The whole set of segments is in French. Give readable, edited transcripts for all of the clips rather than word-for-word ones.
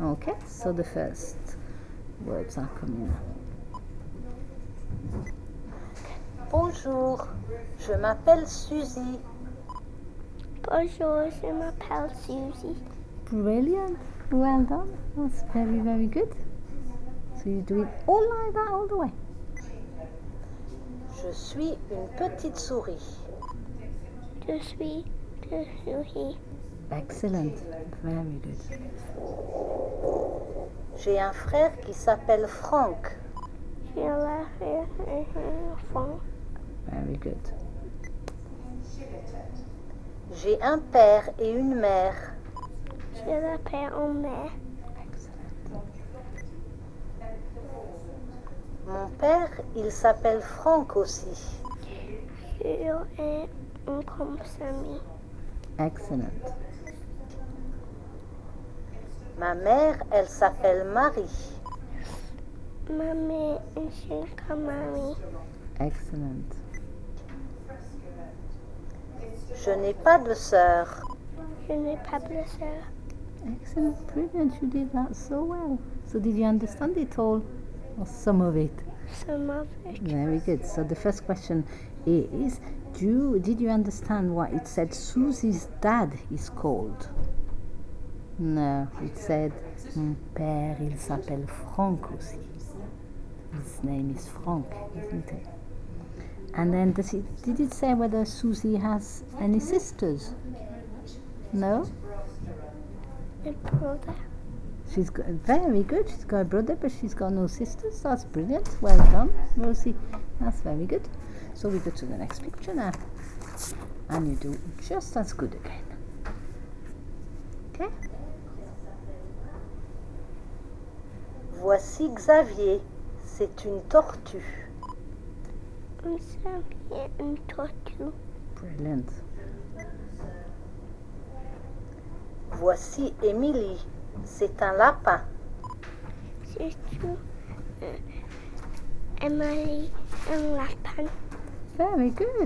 Okay, so the first words are coming up. Bonjour, je m'appelle Suzy. Bonjour, je m'appelle Suzy. Brilliant, well done. That's very, very good. So you do it all like that all the way. Je suis une petite souris. Je suis de souris. Excellent, very good. J'ai un frère qui s'appelle Franck. J'ai la faire un enfant. Very good. J'ai un père et une mère. J'ai la père en mer. Excellent. Mon père, il s'appelle Franck aussi. J'ai un compagnie. Excellent. Ma mère, elle s'appelle Marie. Ma mère est comme Marie. Excellent. Je n'ai pas de sœur. Je n'ai pas de sœur. Excellent, brilliant. You did that so well. So did you understand it all? Or some of it? Some of it. Very good. So the first question is, did you understand what it said Susie's dad is called? No, it said, mon père, il s'appelle Franck aussi. His name is Franck, isn't it? And then did it say whether Susie has any sisters? No? A brother. She's got, very good. She's got a brother, but she's got no sisters. That's brilliant. Well done, Rosie. That's very good. So we go to the next picture now. And you do just as good again. Okay? Voici Xavier. C'est une tortue. Un Xavier, une tortue. Brilliant. Voici Émilie. C'est un lapin. C'est tout. Emily, un lapin. Very good.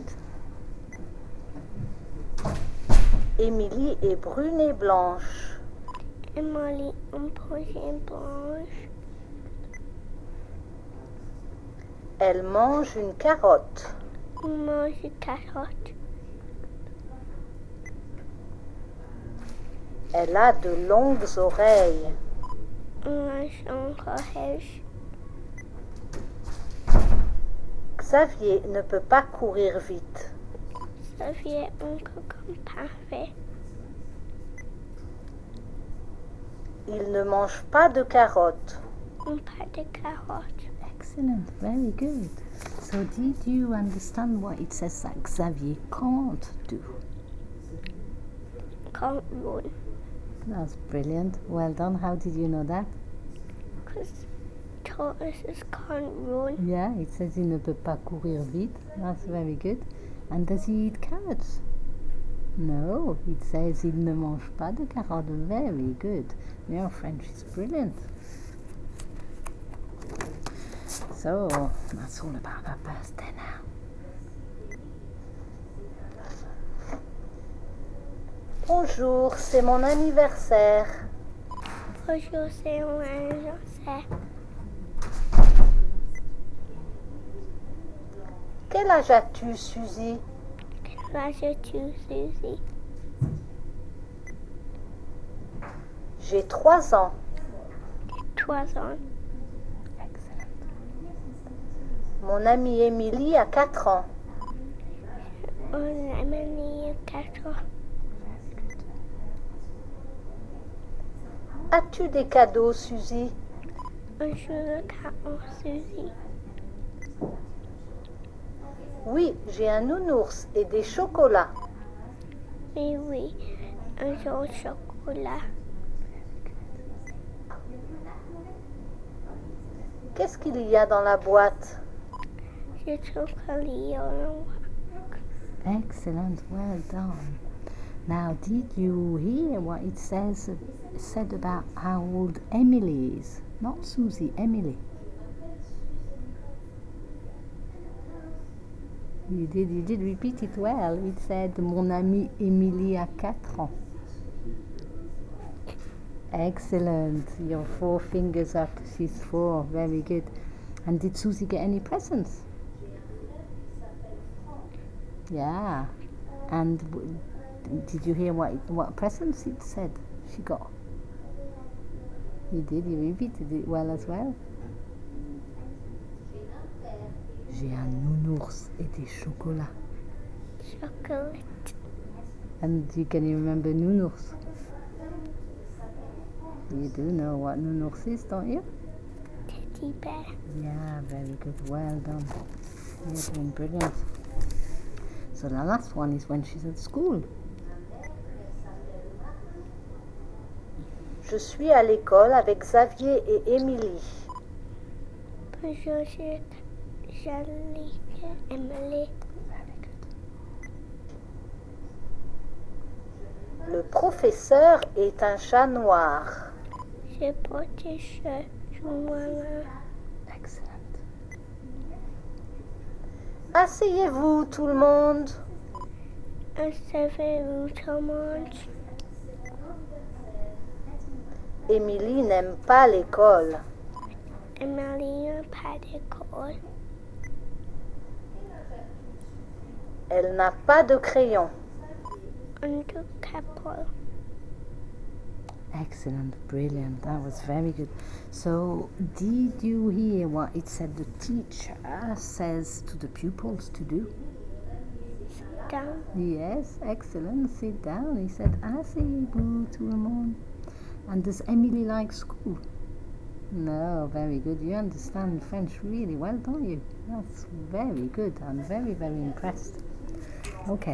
Émilie est brune et blanche. Emily, un projet blanche. Elle mange une carotte. Elle mange une carotte. Elle a de longues oreilles. Elle mange un oreille. Xavier ne peut pas courir vite. Xavier, un cocon parfait. Il ne mange pas de carottes. Un pas de carotte. Excellent. Very good. So did you understand what it says that Xavier can't do? Can't run. That's brilliant. Well done. How did you know that? Because tortoises can't run. Yeah, it says il ne peut pas courir vite. That's very good. And does he eat carrots? No, it says il ne mange pas de carottes. Very good. Your French is brilliant. So, that's all about her birthday now. Bonjour, c'est mon anniversaire. Bonjour, c'est mon anniversaire. Quel âge as-tu, Suzy? Quel âge as-tu, Suzy? J'ai 3 ans. 3 ans. Excellent. Mon amie Émilie a 4 ans. Mon ami a 4 ans. As-tu des cadeaux, Suzy? Un jeu de carton, Suzy. Oui, j'ai un nounours et des chocolats. Oui, un jeu au chocolat. Qu'est-ce qu'il y a dans la boîte? J'ai chocolat au Excellent. Well done. Now, did you hear what it said about how old Emily is? Not Susie, Emily. You did repeat it well. It said, mon amie Émilie a 4 ans. Excellent. Your 4 fingers up. She's 4. Very good. And did Susie get any presents? Yeah. And did you hear what presents it said she got? You did. You repeated it well as well. J'ai un nounours et des chocolats. Chocolate. And can you remember nounours? You do know what nounours is, don't you? Teddy bear. Yeah, very good. Well done. You're doing brilliant. So the last one is when she's at school. Je suis à l'école avec Xavier et Émilie. Bonjour, Emily. Very good. Le professeur est un chat noir. Je porte des cheveux noirs. Excellent. Asseyez-vous tout le monde. Asseyez-vous tout le monde. Émilie n'aime pas l'école. Emily n'a pas d'école. Elle n'a pas de crayon. On ne capole. Excellent, brilliant. That was very good. So, did you hear what it said the teacher says to the pupils to do? Sit down. Yes, excellent. Sit down. He said, asseyez-vous tout le monde. And does Emily like school? No, very good. You understand French really well, don't you? That's very good. I'm very, very impressed. Okay.